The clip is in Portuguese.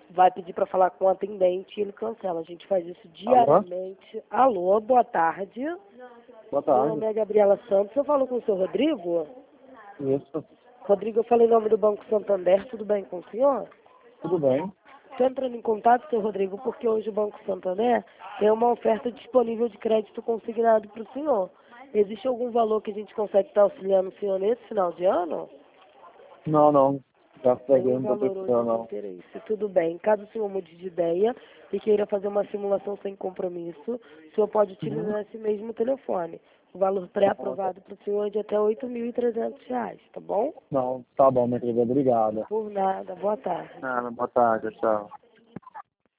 vai pedir para falar com o atendente e ele cancela. A gente faz isso diariamente. Alô, boa tarde. Boa Meu tarde. nome é Gabriela Santos. Eu falo com o senhor Rodrigo? Isso. Rodrigo, eu falei em nome do Banco Santander. Tudo bem com o senhor? Tudo bem. Estou entrando em contato, senhor Rodrigo, porque hoje o Banco Santander tem uma oferta disponível de crédito consignado para o senhor. Existe algum valor que a gente consegue estar auxiliando o senhor nesse final de ano? Não. Graças a Deus Nenhum não estou valor hoje precisando, de não. interesse. Tudo bem. Caso o senhor mude de ideia e queira fazer uma simulação sem compromisso, o senhor pode utilizar esse mesmo telefone. O valor pré-aprovado para o senhor é de até R$ 8.300, tá bom? Não, tá bom, minha querida. Obrigada. Por nada. Boa tarde. Boa tarde, tchau.